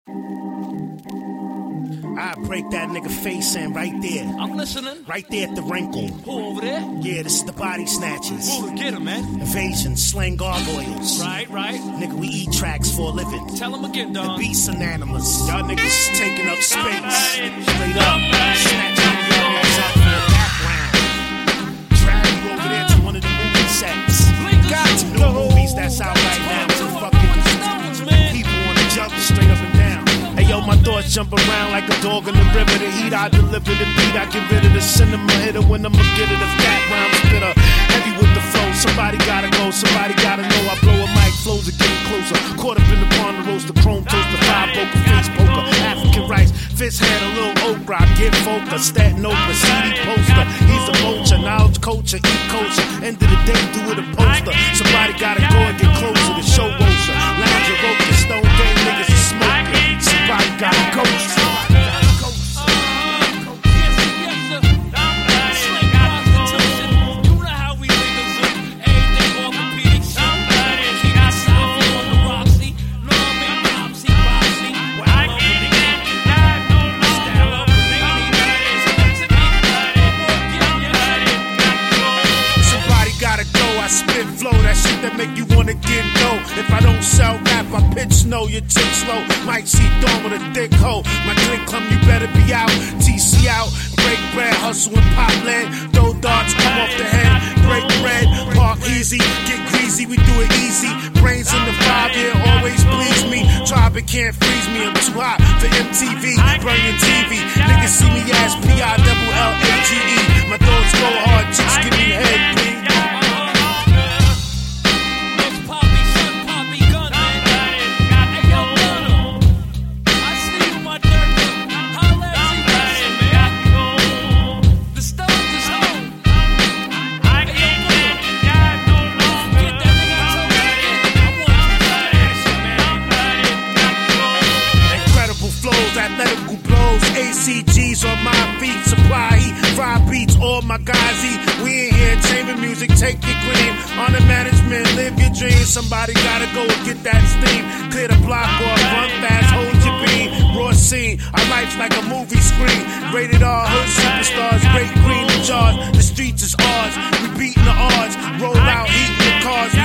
I break that nigga face in right there. I'm listening. Right there at the wrinkle. Who over there? Yeah, this is the Body Snatchers. Who, get him, man. Evasion, slang gargoyles. Right. Nigga, we eat tracks for a living. Tell him again, dog. The beast's anonymous. Y'all niggas taking up space. Straight up. Snatching your ass up for the background. Drag you over there to one of the movie sets. Got to new movies that's out right now. Fucking people on the jump straight up and down. Hey yo, my thoughts jump around like a dog in the river. The heat I deliver, the beat I get rid of. The cinema hitter when I'ma get it. The fat rhyme spitter, heavy with the flow. Somebody gotta go, somebody gotta know. I blow a mic, flows are getting closer. Caught up in the pond, the roast, the chrome toast, the five vocal face poker. African rice, fist had a little okra. I get focused, Staten Oakland, CD poster. He's a vulture, knowledge culture, eat culture. End of the day, do it a poster. Somebody gotta go and get closer. The show roaster, lounge and rope, the stone game niggas is smoking. Somebody gotta go. Spit flow, that shit that make you wanna get low. If I don't sell rap, I pitch snow, your tick slow. Might see dawn with a thick hoe. My click come, you better be out. TC out, break bread, hustle and pop lead. Throw darts, come off the head. Break bread, park easy, get greasy, we do it easy. Brains in the 5-year always please me. Tribe it can't freeze me, I'm too hot for MTV. Burn your TV, niggas see me as P-I-double-L-A-G-E. My thoughts go hard, chicks give me head, please. Athletical blows, ACGs on my feet, supply heat, fry beats, all my guys eat. We in here, chamber music, take your green. On the management, live your dreams. Somebody gotta go and get that steam. Clear the block off, run fast, hold your beam. Raw scene, our life's like a movie screen. Rated R, hood superstars, great green in jars. The streets is ours, we beating the odds. Roll out, eating the cars.